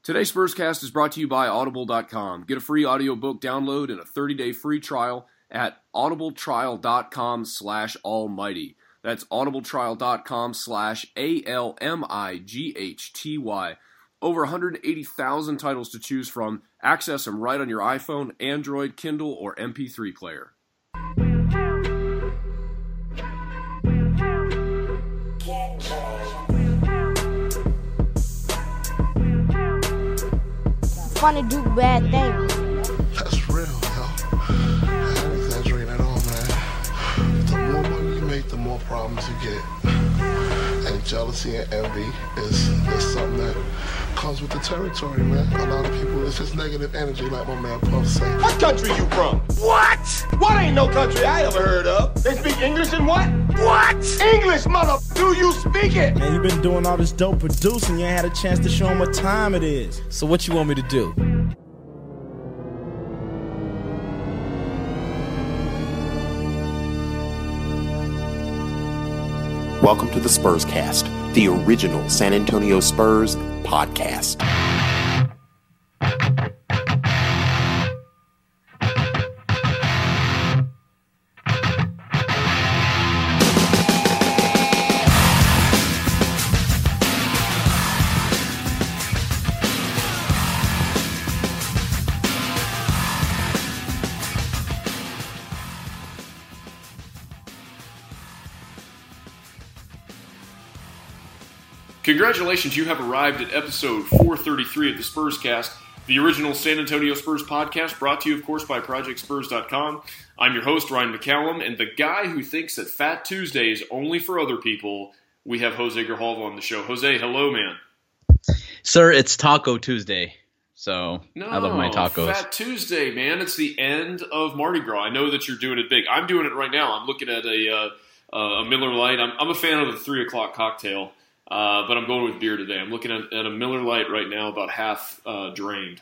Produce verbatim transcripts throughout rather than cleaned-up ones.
Today's Spurscast is brought to you by Audible dot com. Get a free audiobook download and a thirty-day free trial at audibletrial.com slash almighty. That's audibletrial.com slash A-L-M-I-G-H-T-Y. Over one hundred eighty thousand titles to choose from. Access them right on your iPhone, Android, Kindle, or M P three player. Fun to do bad things. That's real, yo. I ain't exaggerating at all, man. The more money you make, the more problems you get. And jealousy and envy is, is something that comes with the territory, man. A lot of people, it's just negative energy, like my man Puff said. What country you from? What? What ain't no country I ever heard of? They speak English and what? What? English, mother. Do you speak it? Man, you been doing all this dope producing. You ain't had a chance to show them what time it is. So what you want me to do? Welcome to the Spurscast, the original San Antonio Spurs podcast. Congratulations, you have arrived at episode four thirty-three of the Spurscast, the original San Antonio Spurs podcast, brought to you, of course, by Project Spurs dot com. I'm your host, Ryan McCallum, and the guy who thinks that Fat Tuesday is only for other people, we have Jose Grijalva on the show. Jose, hello, man. Sir, it's Taco Tuesday, so no, I love my tacos. Fat Tuesday, man. It's the end of Mardi Gras. I know that you're doing it big. I'm doing it right now. I'm looking at a, uh, a Miller Lite. I'm, I'm a fan of the three o'clock cocktail. Uh, but I'm going with beer today. I'm looking at, at a Miller Lite right now, about half uh, drained.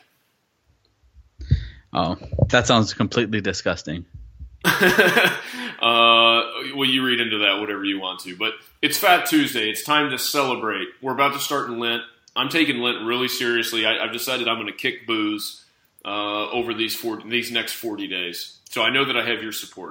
Oh, that sounds completely disgusting. uh, well, you read into that whatever you want to. But it's Fat Tuesday. It's time to celebrate. We're about to start in Lent. I'm taking Lent really seriously. I, I've decided I'm going to kick booze uh, over these forty, these next forty days. So I know that I have your support.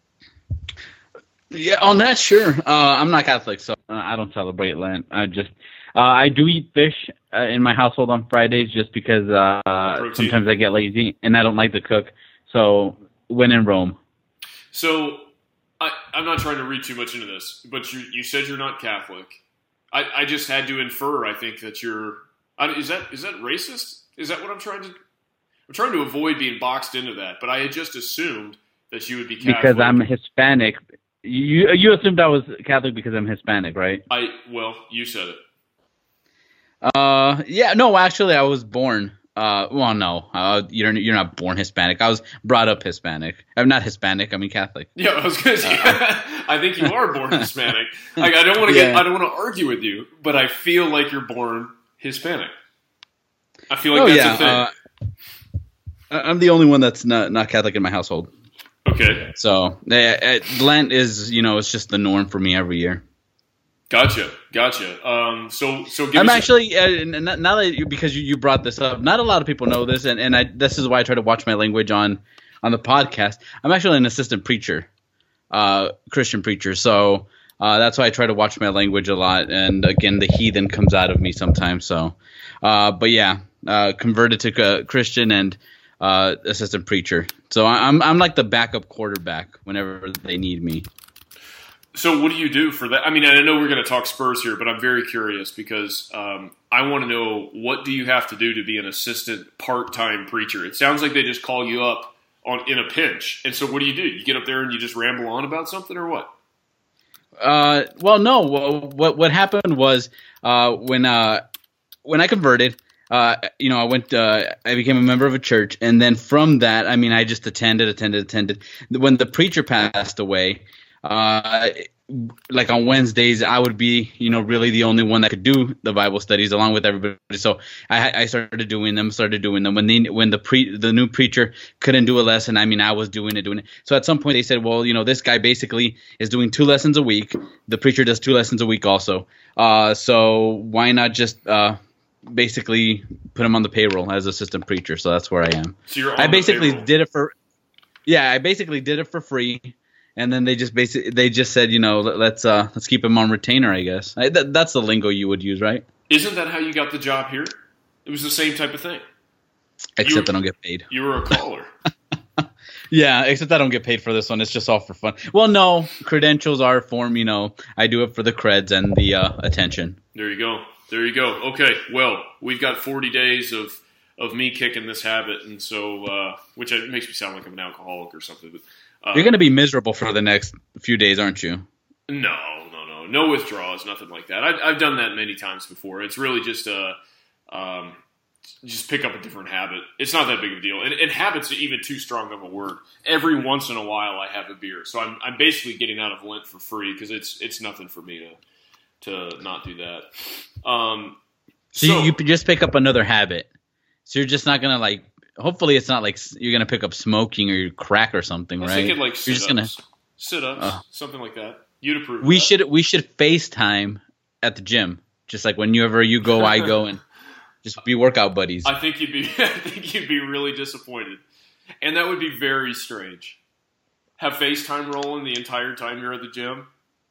Yeah, on that, sure. Uh, I'm not Catholic, so uh, I don't celebrate Lent. I just uh, I do eat fish uh, in my household on Fridays just because uh, sometimes I get lazy and I don't like to cook. So when in Rome. So I, I'm not trying to read too much into this, but you you said you're not Catholic. I, I just had to infer. I think that you're. I, is that is that racist? Is that what I'm trying to? I'm trying to avoid being boxed into that, but I had just assumed that you would be Catholic because I'm Hispanic. You you assumed I was Catholic because I'm Hispanic, right? I well, you said it. Uh, yeah, no, actually, I was born. Uh, well, no, uh, you're you're not born Hispanic. I was brought up Hispanic. I'm not Hispanic. I mean Catholic. Yeah, I was gonna say. Uh, I think you are born Hispanic. Like, I don't want to get. Yeah. I don't want to argue with you, but I feel like you're born Hispanic. I feel like oh, that's yeah, a thing. Uh, I'm the only one that's not not Catholic in my household. Okay. So uh, Lent is, you know, it's just the norm for me every year. Gotcha, gotcha. Um, so, so give I'm us actually uh, now that you, because you, you brought this up, not a lot of people know this, and, and I this is why I try to watch my language on on the podcast. I'm actually an assistant preacher, uh, Christian preacher. So uh, that's why I try to watch my language a lot. And again, the heathen comes out of me sometimes. So, uh, but yeah, uh, converted to uh, Christian and. Uh, assistant preacher. So I'm I'm like the backup quarterback whenever they need me. So what do you do for that? I mean, I know we're going to talk Spurs here, but I'm very curious because um, I want to know, what do you have to do to be an assistant part-time preacher? It sounds like they just call you up on in a pinch. And so what do you do? You get up there and you just ramble on about something, or what? Uh, well, no. What what happened was uh, when uh, when I converted. Uh, you know, I went, uh, I became a member of a church, and then from that, I mean, I just attended, attended, attended. When the preacher passed away, uh, like on Wednesdays, I would be, you know, really the only one that could do the Bible studies along with everybody. So I, I started doing them, started doing them. When the when the pre the new preacher couldn't do a lesson, I mean, I was doing it, doing it. So at some point they said, well, you know, this guy basically is doing two lessons a week. The preacher does two lessons a week also. Uh, so why not just uh, basically put him on the payroll as assistant preacher. So that's where I am. So you're on I the basically payroll. did it for, yeah, I basically did it for free. And then they just basically they just said, you know, let, let's uh, let's keep him on retainer, I guess. I, that, that's the lingo you would use, right? Isn't that how you got the job here? It was the same type of thing. Except You- I don't get paid. You were a caller. Yeah, except I don't get paid for this one. It's just all for fun. Well, no, credentials are form. You know, I do it for the creds and the uh, attention. There you go. There you go. Okay, well, we've got forty days of, of me kicking this habit, and so uh, which makes me sound like I'm an alcoholic or something. But uh, You're going to be miserable for the next few days, aren't you? no, no, no, no withdrawals, nothing like that. I, I've done that many times before. It's really just a um, just pick up a different habit. It's not that big of a deal, and, and habits are even too strong of a word. Every once in a while, I have a beer, so I'm I'm basically getting out of Lent for free because it's it's nothing for me to. to not do that. Um, So, so you, you just pick up another habit. So you're just not going to like. Hopefully, it's not like s- you're going to pick up smoking or crack or something, I was right? thinking like you're sit-ups, just gonna. sit-ups, Oh. something like that. You'd approve. We of that. should we should FaceTime at the gym, just like whenever you go, I go, and just be workout buddies. I think you'd be. I think you'd be really disappointed, and that would be very strange. Have FaceTime rolling the entire time you're at the gym.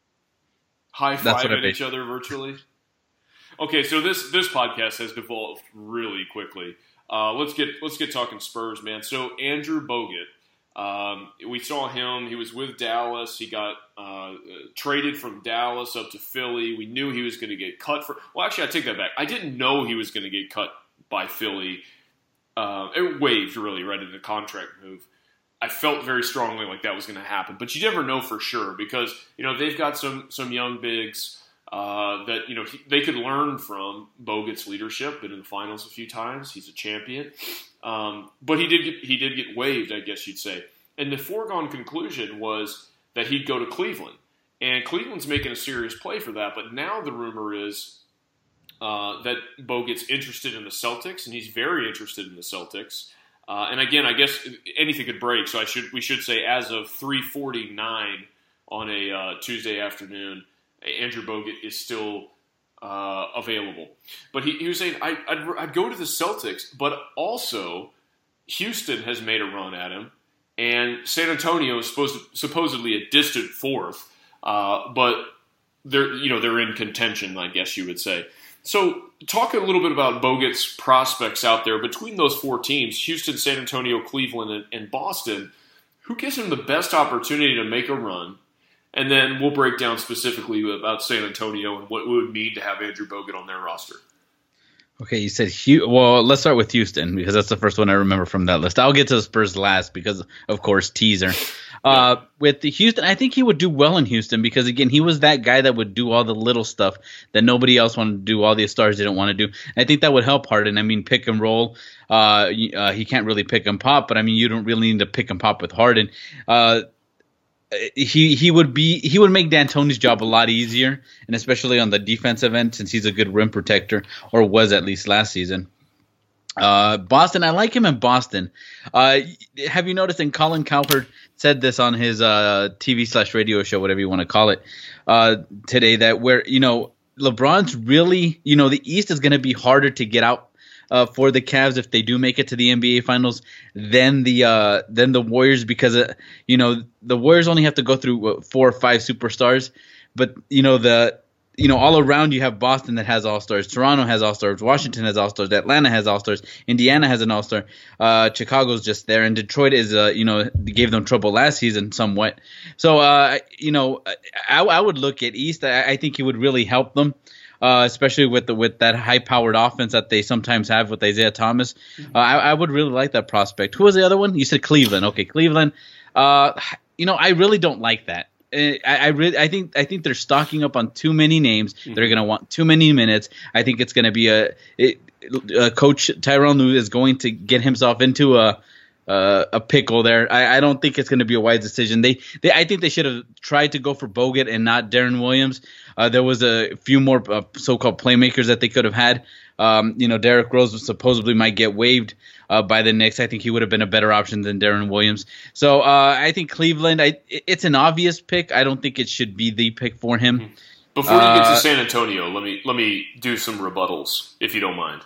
High That's five what I at bet. each other virtually. Okay, so this this podcast has devolved really quickly. Uh, let's get let's get talking Spurs, man. So Andrew Bogut, um, we saw him. He was with Dallas. He got uh, traded from Dallas up to Philly. We knew he was going to get cut for. Well, actually, I take that back. I didn't know he was going to get cut by Philly. Uh, it waived really right in the contract move. I felt very strongly like that was going to happen, but you never know for sure because you know they've got some some young bigs uh, that you know he, they could learn from. Bogut's leadership, been in the finals a few times. He's a champion, um, but he did get, he did get waived, I guess you'd say. And the foregone conclusion was that he'd go to Cleveland, and Cleveland's making a serious play for that. But now the rumor is uh, that Bogut's interested in the Celtics, and he's very interested in the Celtics. Uh, and again, I guess anything could break. So I should we should say as of three forty-nine on a uh, Tuesday afternoon, Andrew Bogut is still uh, available. But he, he was saying I, I'd, I'd go to the Celtics, but also Houston has made a run at him, and San Antonio is supposed to, supposedly a distant fourth, uh, but they're you know they're in contention, I guess you would say. So, talk a little bit about Bogut's prospects out there between those four teams, Houston, San Antonio, Cleveland, and, and Boston. Who gives him the best opportunity to make a run? And then we'll break down specifically about San Antonio and what it would mean to have Andrew Bogut on their roster. Okay, you said Hu- well. Let's start with Houston because that's the first one I remember from that list. I'll get to the Spurs last because, of course, teaser. Uh, with the Houston, I think he would do well in Houston because again, he was that guy that would do all the little stuff that nobody else wanted to do. All the stars didn't want to do. I think that would help Harden. I mean, pick and roll. Uh, uh, he can't really pick and pop, but I mean, you don't really need to pick and pop with Harden. Uh, He he would be he would make D'Antoni's job a lot easier, and especially on the defensive end since he's a good rim protector, or was at least last season. Uh, Boston, I like him in Boston. Uh, have you noticed? And Colin Cowherd said this on his uh, T V slash radio show, whatever you want to call it, uh, today. That where you know LeBron's really you know the East is going to be harder to get out. Uh, for the Cavs, if they do make it to the N B A Finals, then the uh, then the Warriors, because uh, you know the Warriors only have to go through what, four or five superstars, but you know the you know all around you have Boston that has all stars, Toronto has all stars, Washington has all stars, Atlanta has all stars, Indiana has an all star, uh, Chicago's just there, and Detroit is uh, you know gave them trouble last season somewhat. So uh, you know I, I would look at East. I, I think he would really help them. Uh, especially with the, with that high-powered offense that they sometimes have with Isaiah Thomas. Uh, I, I would really like that prospect. Who was the other one? You said Cleveland. Okay, Cleveland. Uh, you know, I really don't like that. I, I really, I think, I think they're stocking up on too many names. Mm-hmm. They're going to want too many minutes. I think it's going to be a, it, a coach Tyronn Lue is going to get himself into a. Uh, a pickle there. I, I don't think it's going to be a wise decision. They, they, I think they should have tried to go for Bogut and not Darren Williams. Uh, there was a few more uh, so-called playmakers that they could have had. Um, you know, Derrick Rose supposedly might get waived uh, by the Knicks. I think he would have been a better option than Darren Williams. So uh, I think Cleveland. I, it's an obvious pick. I don't think it should be the pick for him. Mm-hmm. Before you get Uh, to San Antonio, let me let me do some rebuttals, if you don't mind.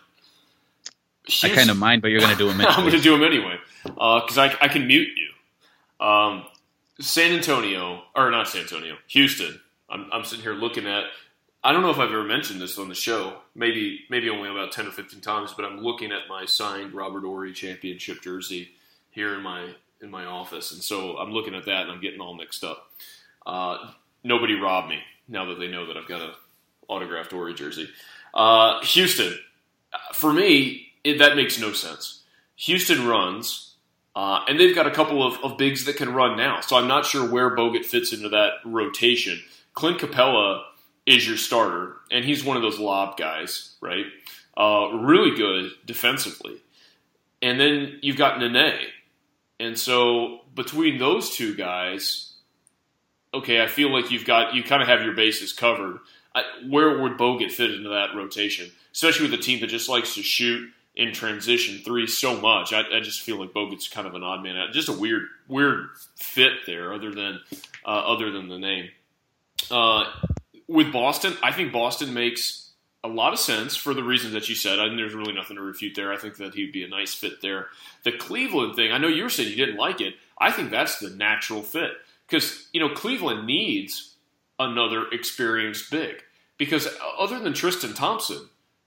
I kind of mind, but you're going to do them anyway. I'm going to do them anyway, because uh, I, I can mute you. Um, San Antonio, or not San Antonio, Houston. I'm, I'm sitting here looking at, I don't know if I've ever mentioned this on the show, maybe maybe only about ten or fifteen times, but I'm looking at my signed Robert Horry championship jersey here in my in my office, and so I'm looking at that and I'm getting all mixed up. Uh, nobody robbed me now that they know that I've got a autographed Horry jersey. Uh, Houston, for me, it, that makes no sense. Houston runs, uh, and they've got a couple of, of bigs that can run now, so I'm not sure where Bogut fits into that rotation. Clint Capella is your starter, and he's one of those lob guys, right? Uh, really good defensively. And then you've got Nene. And so between those two guys, okay, I feel like you've got you kind of have your bases covered. I, where would Bogut fit into that rotation? Especially with a team that just likes to shoot in transition three so much. I, I just feel like Bogut's kind of an odd man out. Just a weird weird fit there other than uh, other than the name. Uh, with Boston, I think Boston makes a lot of sense for the reasons that you said. I think there's really nothing to refute there. I think that he'd be a nice fit there. The Cleveland thing, I know you were saying you didn't like it. I think that's the natural fit. Because, you know, Cleveland needs another experienced big. Because other than Tristan Thompson,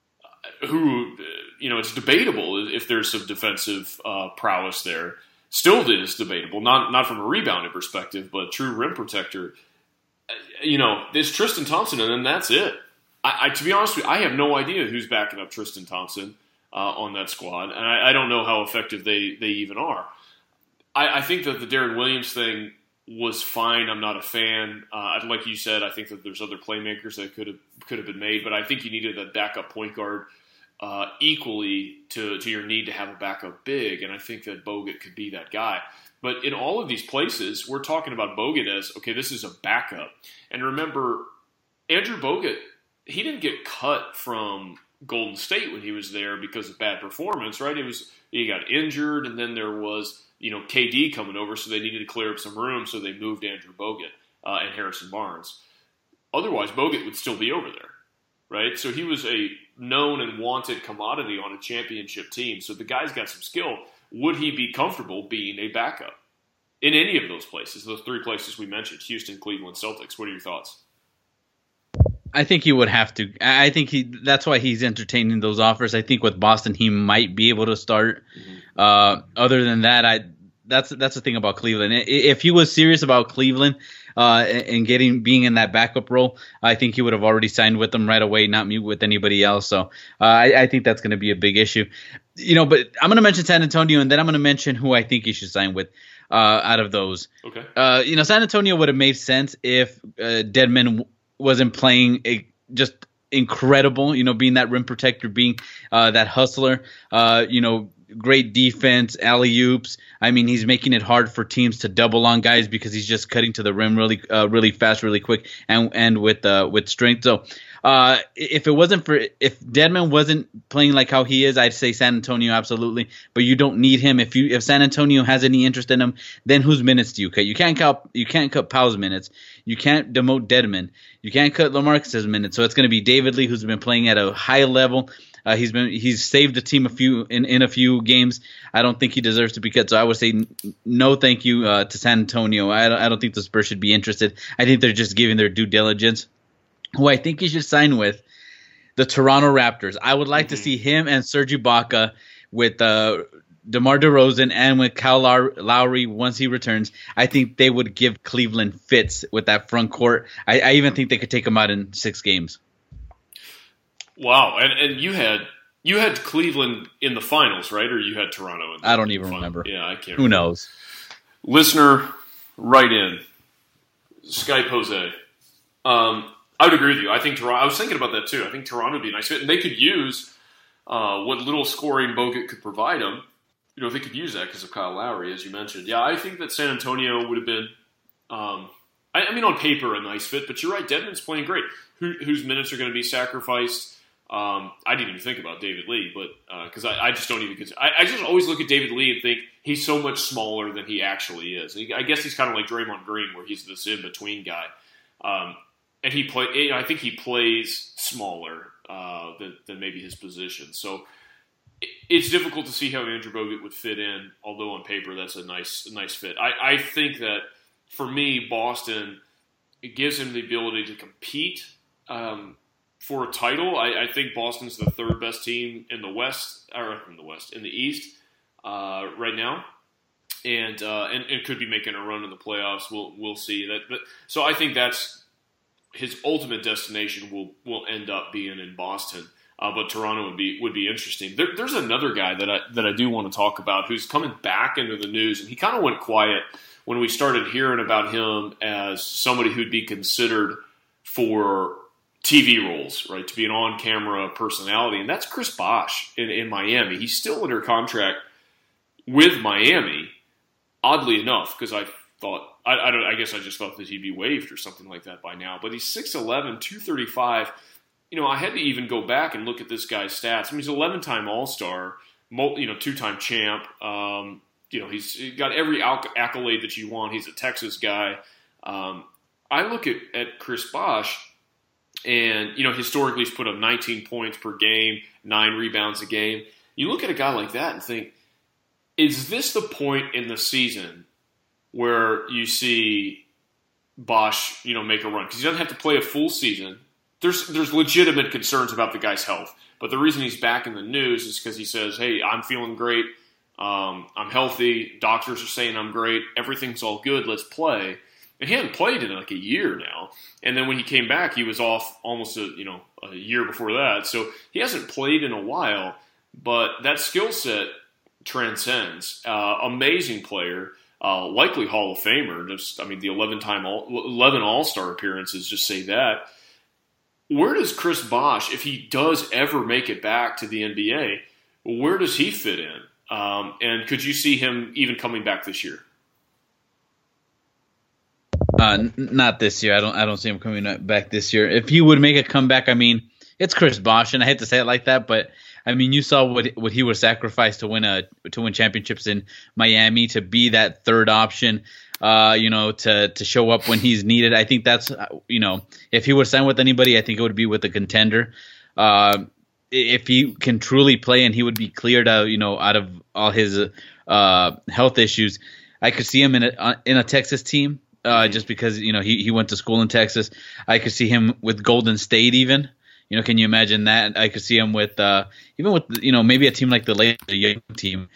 who, you know, it's debatable if there's some defensive uh, prowess there. Still is debatable, not not from a rebounding perspective, but true rim protector. You know, there's Tristan Thompson, and then that's it. I, I, to be honest with you, I have no idea who's backing up Tristan Thompson uh, on that squad, and I, I don't know how effective they, they even are. I, I think that the Darren Williams thing was fine. I'm not a fan. Uh, like you said, I think that there's other playmakers that could have could have been made, but I think you needed a backup point guard uh, equally to, to your need to have a backup big, and I think that Bogut could be that guy. But in all of these places, we're talking about Bogut as, okay, this is a backup. And remember, Andrew Bogut, he didn't get cut from Golden State when he was there because of bad performance, right? It was he got injured, and then there was, you know, K D coming over, so they needed to clear up some room, so they moved Andrew Bogut uh, and Harrison Barnes. Otherwise, Bogut would still be over there, right? So he was a known and wanted commodity on a championship team. So the guy's got some skill. Would he be comfortable being a backup in any of those places, those three places we mentioned, Houston, Cleveland, Celtics? What are your thoughts? I think he would have to. I think he. That's why he's entertaining those offers. I think with Boston, he might be able to start. Mm-hmm. Uh, other than that, I that's that's the thing about Cleveland. If he was serious about Cleveland uh, and getting being in that backup role, I think he would have already signed with them right away, not meet with anybody else. So uh, I, I think that's going to be a big issue. You know, but I'm going to mention San Antonio, and then I'm going to mention who I think he should sign with uh, out of those. Okay. Uh, you know, San Antonio would have made sense if uh, Dedmon wasn't playing a, just incredible, you know, being that rim protector, being uh, that hustler, uh, you know, great defense, alley-oops. I mean, he's making it hard for teams to double on guys because he's just cutting to the rim really uh, really fast, really quick, and and with uh, with strength. So uh, if it wasn't for – if Dedmon wasn't playing like how he is, I'd say San Antonio absolutely. But you don't need him. If you if San Antonio has any interest in him, then whose minutes do you cut? You can't cut, you can't cut Powell's minutes. You can't demote Dedmon. You can't cut LaMarcus's minutes. So it's going to be David Lee, who's been playing at a high level. Uh, he's been he's saved the team a few in, in a few games. I don't think he deserves to be cut. So I would say no, thank you uh, to San Antonio. I don't, I don't think the Spurs should be interested. I think they're just giving their due diligence. Who I think he should sign with, the Toronto Raptors. I would like mm-hmm. to see him and Serge Ibaka with uh, DeMar DeRozan and with Kyle Lowry once he returns. I think they would give Cleveland fits with that front court. I, I even think they could take them out in six games. Wow, and and you had you had Cleveland in the finals, right? Or you had Toronto in the I don't even final? remember. Yeah, I can't Who remember. knows? Listener, write in. Skype Jose. Um, I would agree with you. I think Toronto, I was thinking about that too. I think Toronto would be a nice fit. And they could use uh, what little scoring Bogut could provide them. You know, they could use that because of Kyle Lowry, as you mentioned. Yeah, I think that San Antonio would have been, um, I, I mean, on paper, a nice fit. But you're right, Dedmon's playing great. Who, whose minutes are going to be sacrificed? Um, I didn't even think about David Lee, but because uh, I, I just don't even consider. I, I just always look at David Lee and think he's so much smaller than he actually is. He, I guess he's kind of like Draymond Green, where he's this in-between guy. Um, and he play. I think he plays smaller uh, than, than maybe his position. So it, it's difficult to see how Andrew Bogut would fit in. Although on paper that's a nice, a nice fit. I, I think that for me, Boston, it gives him the ability to compete um, for a title. I, I think Boston's the third best team in the West, or in the West, in the East uh, right now. And, uh, and and could be making a run in the playoffs. We'll we'll see that. But so I think that's his ultimate destination will will end up being in Boston. Uh, but Toronto would be would be interesting. There, there's another guy that I that I do want to talk about who's coming back into the news, and he kind of went quiet when we started hearing about him as somebody who'd be considered for T V roles, right? To be an on camera personality, and that's Chris Bosh in, in Miami. He's still under contract with Miami. Oddly enough, because I thought, I, I, don't, I guess I just thought that he'd be waived or something like that by now. But he's six eleven, two thirty-five. You know, I had to even go back and look at this guy's stats. I mean, he's an eleven-time All-Star, you know, two-time champ. Um, you know, he's got every accolade that you want. He's a Texas guy. Um, I look at, at Chris Bosh, and, you know, historically he's put up nineteen points per game, nine rebounds a game. You look at a guy like that and think, is this the point in the season where you see Bosh, you know, make a run? Because he doesn't have to play a full season. There's there's legitimate concerns about the guy's health. But the reason he's back in the news is because he says, hey, I'm feeling great. Um, I'm healthy. Doctors are saying I'm great. Everything's all good. Let's play. And he hadn't played in like a year now. And then when he came back, he was off almost a, you know, a year before that. So he hasn't played in a while. But that skill set transcends. Uh, amazing player, uh, likely Hall of Famer. Just, I mean, the eleven-time all, eleven All-Star appearances just say that. Where does Chris Bosh, if he does ever make it back to the N B A, where does he fit in? Um, and could you see him even coming back this year? Uh, n- not this year. I don't. I don't see him coming back this year. If he would make a comeback, I mean, it's Chris Bosh, and I hate to say it like that, but I mean, you saw what what he was sacrificed to win a to win championships in Miami, to be that third option, uh, you know, to to show up when he's needed. I think that's, you know, if he would sign with anybody, I think it would be with a contender. Uh, if he can truly play and he would be cleared out, you know, out of all his uh, health issues, I could see him in a in a Texas team, uh, just because, you know, he he went to school in Texas. I could see him with Golden State even. You know, can you imagine that? I could see him with, uh, even with, you know, maybe a team like the Lakers, a young team.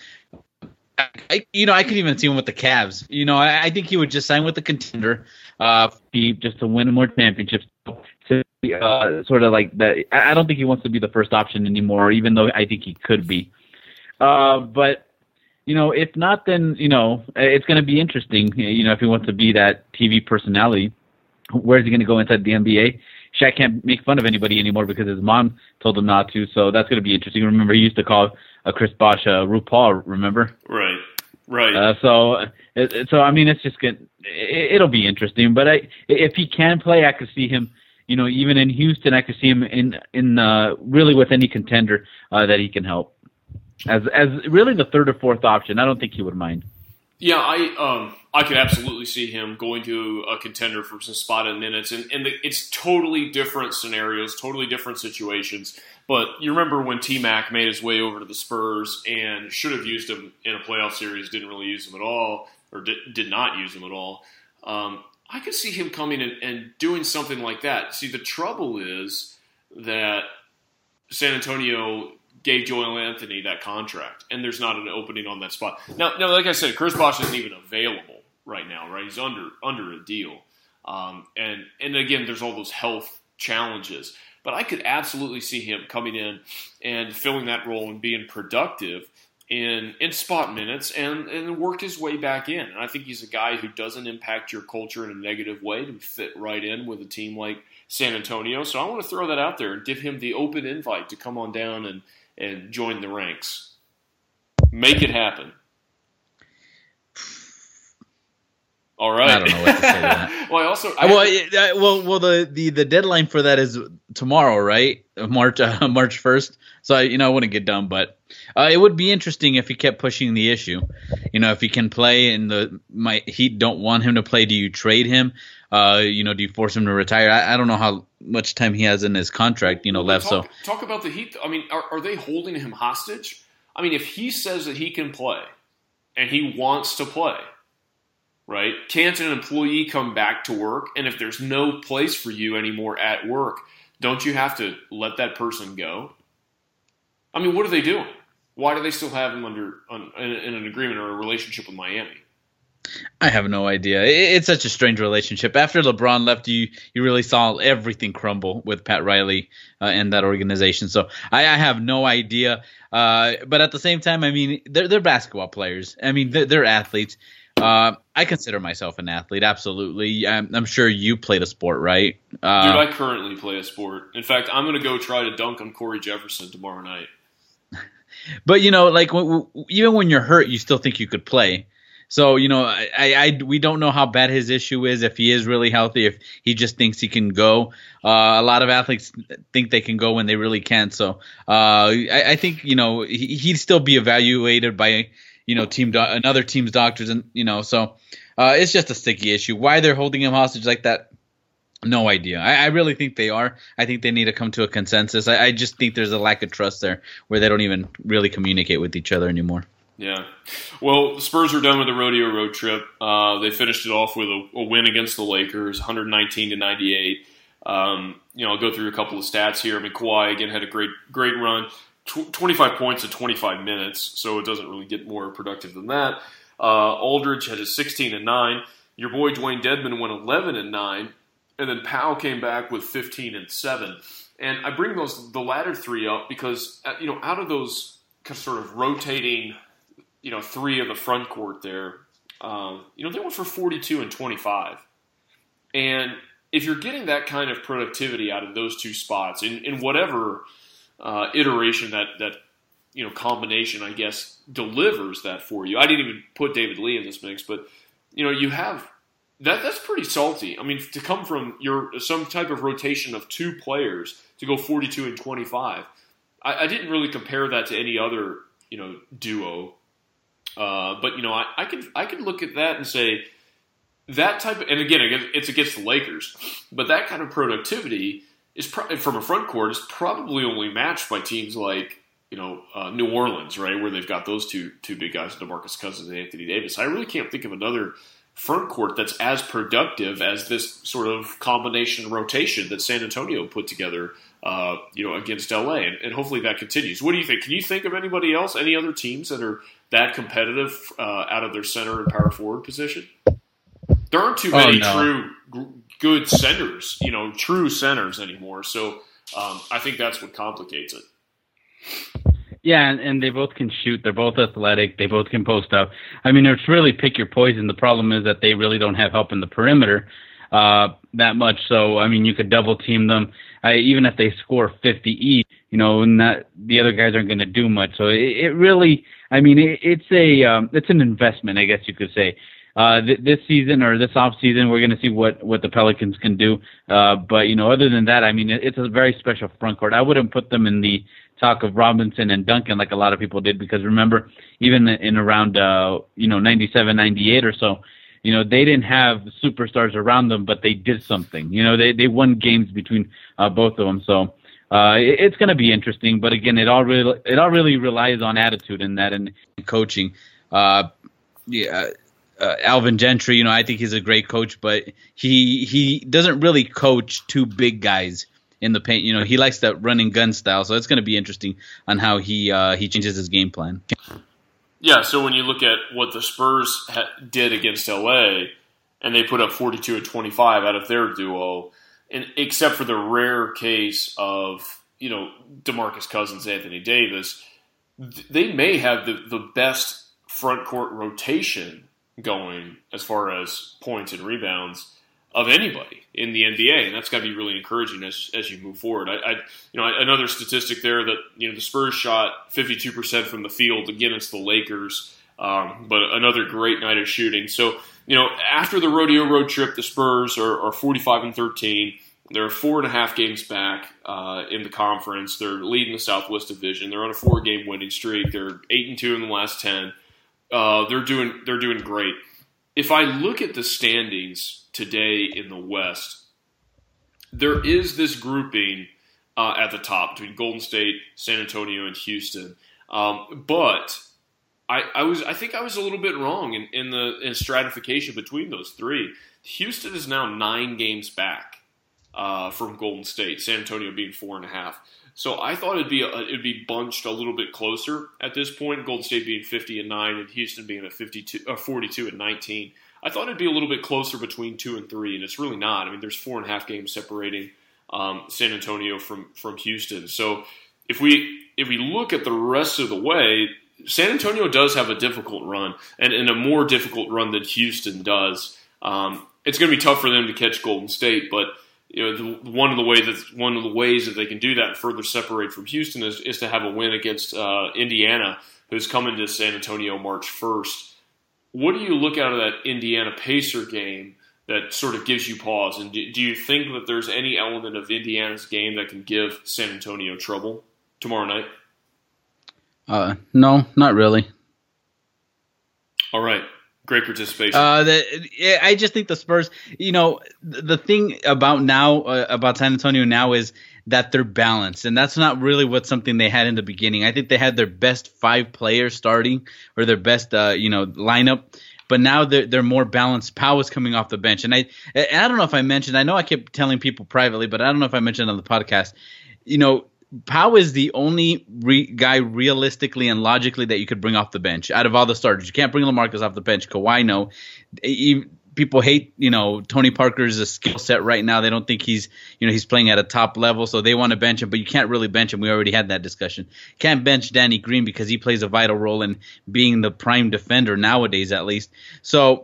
I, you know, I could even see him with the Cavs. You know, I, I think he would just sign with the contender, uh, just to win more championships. To, uh, sort of like that. I don't think he wants to be the first option anymore, even though I think he could be. Uh, but you know, if not, then you know, it's going to be interesting. You know, if he wants to be that T V personality, where's he going to go inside the N B A? Shaq can't make fun of anybody anymore because his mom told him not to, so that's going to be interesting. Remember, he used to call uh, Chris Bosh uh, RuPaul, remember? Right, right. Uh, so, it, so I mean, it's just good. It, it'll be interesting. But I, if he can play, I could see him, you know, even in Houston, I could see him in, in uh, really with any contender uh, that he can help. As as really the third or fourth option. I don't think he would mind. Yeah, I um I could absolutely see him going to a contender for some spotted minutes, and and the, it's totally different scenarios, totally different situations. But you remember when T-Mac made his way over to the Spurs and should have used him in a playoff series, didn't really use him at all, or did, did not use him at all. Um, I could see him coming in and doing something like that. See, the trouble is that San Antonio gave Joel Anthony that contract, and there's not an opening on that spot. Now, now, like I said, Chris Bosh isn't even available right now, right? He's under under a deal. Um, and, and again, there's all those health challenges. But I could absolutely see him coming in and filling that role and being productive in in spot minutes and, and work his way back in. And I think he's a guy who doesn't impact your culture in a negative way, to fit right in with a team like San Antonio. So I want to throw that out there and give him the open invite to come on down and, and join the ranks. Make it happen. All right. I don't know what to say to that. well, I also I well, I, well, well, the, the, the deadline for that is tomorrow, right? March uh, March first. So I, you know, I wouldn't get done, but uh, it would be interesting if he kept pushing the issue. You know, if he can play and the my Heat don't want him to play, do you trade him? Uh, you know, do you force him to retire? I, I don't know how much time he has in his contract, you know, left. Talk, so talk about the Heat. I mean, are, are they holding him hostage? I mean, if he says that he can play and he wants to play, right? Can't an employee come back to work? And if there's no place for you anymore at work, don't you have to let that person go? I mean, what are they doing? Why do they still have him under on, in, in an agreement or a relationship with Miami? I have no idea. It, it's such a strange relationship. After LeBron left, you you really saw everything crumble with Pat Riley uh, and that organization. So I, I have no idea. Uh, but at the same time, I mean, they're they're basketball players. I mean, they're, they're athletes. Uh, I consider myself an athlete, absolutely. I'm, I'm sure you played a sport, right? Uh, Dude, I currently play a sport. In fact, I'm going to go try to dunk on Corey Jefferson tomorrow night. But, you know, like w- w- even when you're hurt, you still think you could play. So, you know, I, I, I we don't know how bad his issue is, if he is really healthy, if he just thinks he can go. Uh, a lot of athletes think they can go when they really can't. So uh, I, I think, you know, he, he'd still be evaluated by, you know, team do- another team's doctors. And, you know, so uh, it's just a sticky issue. Why they're holding him hostage like that? No idea. I, I really think they are. I think they need to come to a consensus. I, I just think there's a lack of trust there where they don't even really communicate with each other anymore. Yeah. Well, the Spurs are done with the rodeo road trip. Uh, they finished it off with a, a win against the Lakers, one nineteen to ninety-eight. Um, you know, I'll go through a couple of stats here. I mean, Kawhi, again, had a great great run, Tw- twenty-five points in twenty-five minutes, so it doesn't really get more productive than that. Uh, Aldridge had a sixteen and nine. Your boy Dwayne Dedmon went eleven and nine. And then Powell came back with fifteen and seven. And I bring those the latter three up because, you know, out of those sort of rotating, you know, three of the front court there, um, you know, they went for forty-two and twenty-five. And if you're getting that kind of productivity out of those two spots in, in whatever uh, iteration that, that, you know, combination, I guess, delivers that for you. I didn't even put David Lee in this mix, but, you know, you have – That that's pretty salty. I mean, to come from your some type of rotation of two players to go forty-two and twenty-five, I, I didn't really compare that to any other you know duo. Uh, but you know, I, I could I could look at that and say that type of, and again, it's against the Lakers, but that kind of productivity is pro- from a front court is probably only matched by teams like you know uh, New Orleans, right, where they've got those two two big guys, DeMarcus Cousins and Anthony Davis. I really can't think of another front court that's as productive as this sort of combination rotation that San Antonio put together, uh, you know, against L A, and, and hopefully that continues. What do you think? Can you think of anybody else, any other teams that are that competitive uh, out of their center and power forward position? There aren't too many oh, no. true g- good centers, you know, true centers anymore. So um, I think that's what complicates it. Yeah, and, and they both can shoot. They're both athletic. They both can post up. I mean, it's really pick your poison. The problem is that they really don't have help in the perimeter uh, that much. So, I mean, you could double team them. I, even if they score fifty each, you know, and that, the other guys aren't going to do much. So it, it really, I mean, it, it's a um, it's an investment, I guess you could say. Uh, th- this season or this off season, we're going to see what, what the Pelicans can do. Uh, but, you know, other than that, I mean, it, it's a very special front court. I wouldn't put them in the talk of Robinson and Duncan like a lot of people did, because remember, even in around, uh, you know, ninety-seven, ninety-eight or so, you know, they didn't have superstars around them, but they did something. You know, they, they won games between uh, both of them. So uh, it, it's going to be interesting. But again, it all really, it all really relies on attitude in that and coaching. Uh, yeah. Uh, Alvin Gentry, you know, I think he's a great coach, but he he doesn't really coach two big guys in the paint. You know, he likes that running gun style, so it's going to be interesting on how he uh, he changes his game plan. Yeah, so when you look at what the Spurs ha- did against L A, and they put up forty-two and twenty-five out of their duo, and except for the rare case of, you know, DeMarcus Cousins, Anthony Davis, th- they may have the, the best front court rotation going as far as points and rebounds of anybody in the N B A, and that's got to be really encouraging as as you move forward. I, I, you know, another statistic there that you know the Spurs shot fifty-two percent from the field against the Lakers, um, but another great night of shooting. So you know, after the rodeo road trip, the Spurs are, are forty-five and thirteen. They're four and a half games back uh, in the conference. They're leading the Southwest Division. They're on a four-game winning streak. They're eight and two in the last ten. Uh, they're doing they're doing great. if I look at the standings today in the West, there is this grouping uh, at the top between Golden State, San Antonio, and Houston. Um, but I, I was I think I was a little bit wrong in, in the in stratification between those three. Houston is now nine games back uh, from Golden State, San Antonio being four and a half. So I thought it'd be a, it'd be bunched a little bit closer at this point. Golden State being fifty and nine, and Houston being at fifty-two, uh, forty-two and nineteen. I thought it'd be a little bit closer between two and three, and it's really not. I mean, there's four and a half games separating um, San Antonio from from Houston. So if we if we look at the rest of the way, San Antonio does have a difficult run, and, and a more difficult run than Houston does. Um, it's going to be tough for them to catch Golden State, but you know, the, one of the ways that one of the ways that they can do that and further separate from Houston is, is to have a win against uh, Indiana, who's coming to San Antonio March first. What do you look out of that Indiana Pacer game that sort of gives you pause? And do, do you think that there's any element of Indiana's game that can give San Antonio trouble tomorrow night? Uh, no, not really. All right. Great participation. Uh, the, I just think the Spurs, you know, the thing about now, uh, about San Antonio now is that they're balanced. And that's not really what something they had in the beginning. I think they had their best five players starting or their best, uh, you know, lineup. But now they're, they're more balanced. Powell is coming off the bench. And I, and I don't know if I mentioned, I know I kept telling people privately, but I don't know if I mentioned on the podcast, you know, Powell is the only re- guy realistically and logically that you could bring off the bench out of all the starters. You can't bring LaMarcus off the bench. Kawhi, no. He, people hate, you know, Tony Parker's skill set right now. They don't think he's, you know, he's playing at a top level, so they want to bench him. But you can't really bench him. We already had that discussion. Can't bench Danny Green because he plays a vital role in being the prime defender nowadays, at least. So.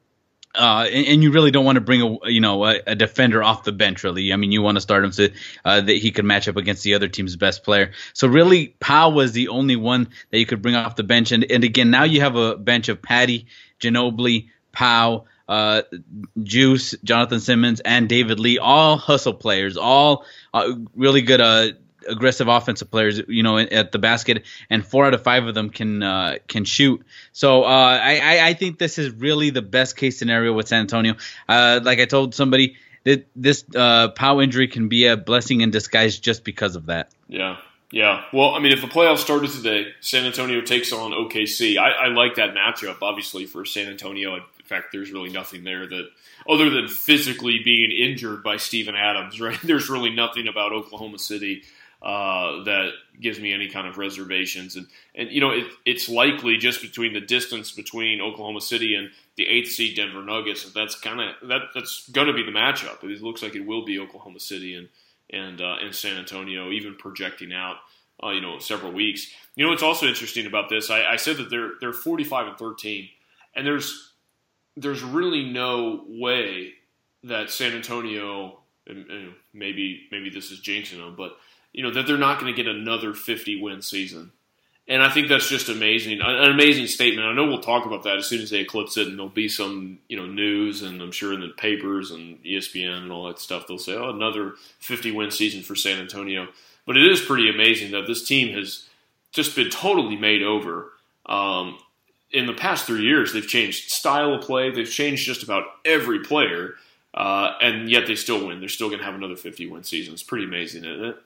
Uh, and, and you really don't want to bring a you know a, a defender off the bench, really. I mean, you want to start him so uh, that he could match up against the other team's best player. So really, Powell was the only one that you could bring off the bench. And, and again, now you have a bench of Patty, Ginobili, Powell, uh, Juice, Jonathan Simmons, and David Lee, all hustle players, all uh, really good uh, aggressive offensive players, you know, at the basket, and four out of five of them can uh, can shoot. So uh, I, I think this is really the best case scenario with San Antonio. Uh, like I told somebody, that this uh, Powell injury can be a blessing in disguise just because of that. Yeah, yeah. Well, I mean, if the playoffs started today, San Antonio takes on O K C. I, I like that matchup, obviously, for San Antonio. In fact, there's really nothing there that, other than physically being injured by Steven Adams, right? There's really nothing about Oklahoma City Uh, that gives me any kind of reservations. And, and you know, it, it's likely just between the distance between Oklahoma City and the eighth seed Denver Nuggets, that's kind of that, that's going to be the matchup. It looks like it will be Oklahoma City and and uh, and San Antonio, even projecting out, uh, you know, several weeks. You know, what's also interesting about this, I, I said that they're they're forty-five and thirteen, and there's there's really no way that San Antonio, and, and maybe maybe this is jinxing them, but you know, that they're not going to get another fifty-win season. And I think that's just amazing, an amazing statement. I know we'll talk about that as soon as they eclipse it, and there'll be some, you know, news, and I'm sure in the papers and E S P N and all that stuff, they'll say, oh, another fifty-win season for San Antonio. But it is pretty amazing that this team has just been totally made over. Um, in the past three years, they've changed style of play. They've changed just about every player, uh, and yet they still win. They're still going to have another fifty-win season. It's pretty amazing, isn't it?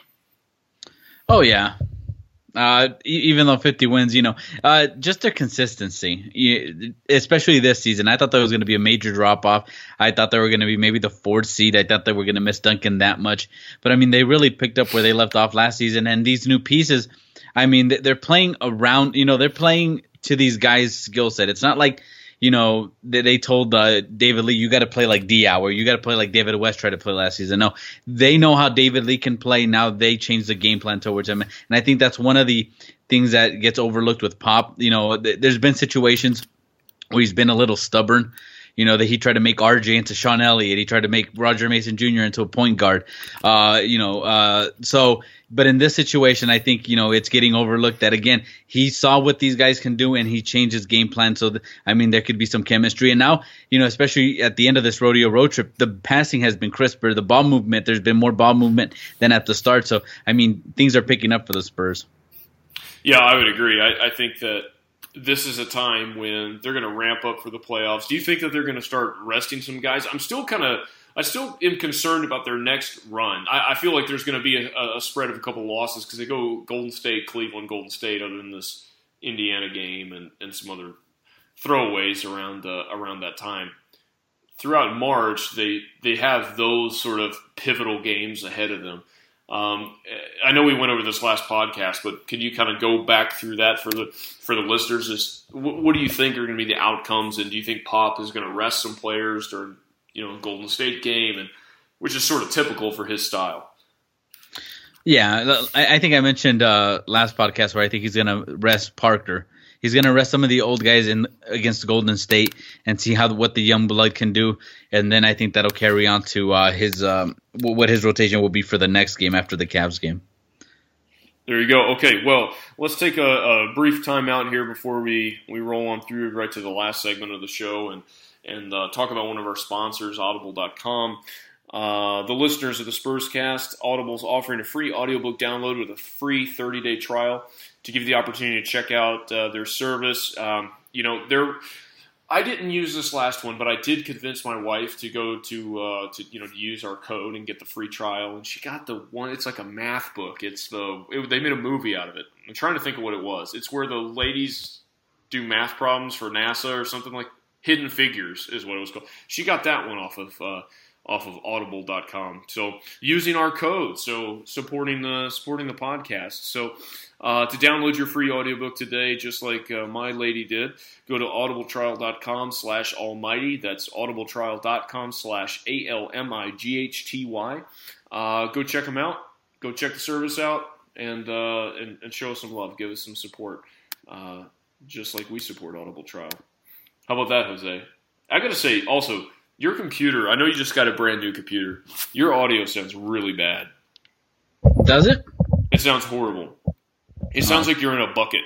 Oh, yeah. Uh, even though fifty wins, you know, uh, just their consistency, especially this season. I thought there was going to be a major drop-off. I thought they were going to be maybe the fourth seed. I thought they were going to miss Duncan that much. But, I mean, they really picked up where they left off last season. And these new pieces, I mean, they're playing around, you know, they're playing to these guys' skill set. It's not like, you know, they, they told uh, David Lee, you got to play like Diaw, or you got to play like David West tried to play last season. No, they know how David Lee can play. Now they change the game plan towards him. And I think that's one of the things that gets overlooked with Pop. You know, th- there's been situations where he's been a little stubborn. You know, that he tried to make R J into Sean Elliott. He tried to make Roger Mason Junior into a point guard. Uh, you know, uh, so, but in this situation, I think, you know, it's getting overlooked that, again, he saw what these guys can do and he changed his game plan. So, th- I mean, there could be some chemistry. And now, you know, especially at the end of this rodeo road trip, the passing has been crisper. The ball movement, there's been more ball movement than at the start. So, I mean, things are picking up for the Spurs. Yeah, I would agree. I, I think that this is a time when they're going to ramp up for the playoffs. Do you think that they're going to start resting some guys? I'm still kind of, I still am concerned about their next run. I, I feel like there's going to be a, a spread of a couple losses because they go Golden State, Cleveland, Golden State, other than this Indiana game and, and some other throwaways around uh, around that time. Throughout March, they they have those sort of pivotal games ahead of them. Um, I know we went over this last podcast, but can you kind of go back through that for the for the listeners? Just, what, what do you think are going to be the outcomes, and do you think Pop is going to rest some players during, you know, Golden State game, and which is sort of typical for his style? Yeah, I, I think I mentioned uh, last podcast where I think he's going to rest Parker. He's going to rest some of the old guys in against Golden State and see how what the young blood can do, and then I think that'll carry on to uh, his um, what his rotation will be for the next game after the Cavs game. There you go. Okay, well, let's take a, a brief time out here before we, we roll on through right to the last segment of the show and and uh, talk about one of our sponsors, Audible dot com. Uh, the listeners of the Spurscast, Audible's offering a free audiobook download with a free thirty-day trial to give you the opportunity to check out uh, their service. Um, you know, they're, I didn't use this last one, but I did convince my wife to go to, uh, to you know, to use our code and get the free trial. And she got the one, it's like a math book. It's the, it, they made a movie out of it. I'm trying to think of what it was. It's where the ladies do math problems for NASA or something like Hidden Figures is what it was called. She got that one off of, uh, off of audible dot com. So using our code, so supporting the supporting the podcast. So uh, to download your free audiobook today, just like uh, my lady did, go to audibletrial dot com slash almighty. That's audibletrial dot com slash A L M I G H T Y. Uh, go check them out. Go check the service out and, uh, and, and show us some love. Give us some support, uh, just like we support Audible Trial. How about that, Jose? I got to say, also, your computer, I know you just got a brand new computer. Your audio sounds really bad. Does it? It sounds horrible. It sounds oh. like you're in a bucket.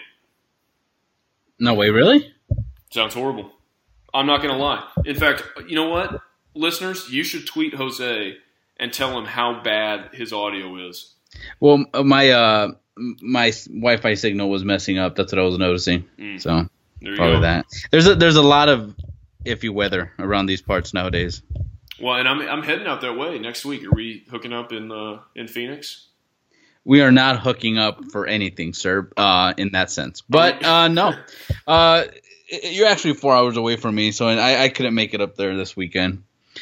No way, really? Sounds horrible. I'm not going to lie. In fact, you know what? Listeners, you should tweet Jose and tell him how bad his audio is. Well, my uh, my Wi-Fi signal was messing up. That's what I was noticing. Mm. So, there you probably go. that. There's a, there's a lot of iffy weather around these parts nowadays. Well, and I'm I'm heading out that way next week. Are we hooking up in uh, in Phoenix? We are not hooking up for anything, sir, uh, in that sense. But uh, no, uh, you're actually four hours away from me, so I, I couldn't make it up there this weekend.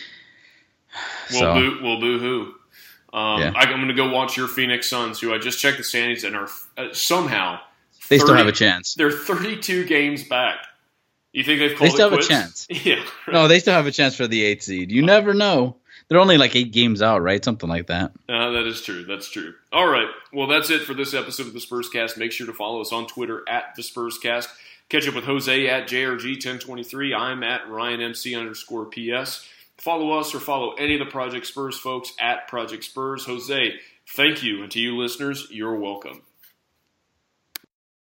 Well, so. boo, well, boo-hoo. Um, Yeah. I, I'm going to go watch your Phoenix Suns, who I just checked the standings and are uh, somehow They still thirty have a chance. They're thirty-two games back. You think they've called They still it have quits? a chance. Yeah. Right. No, they still have a chance for the eighth seed. You never know. They're only like eight games out, right? Something like that. Uh, that is true. That's true. All right. Well, that's it for this episode of the Spurscast. Make sure to follow us on Twitter at the Spurscast. Catch up with Jose at J R G ten twenty-three. I'm at RyanMC underscore PS. Follow us or follow any of the Project Spurs folks at Project Spurs. Jose, thank you. And to you listeners, you're welcome.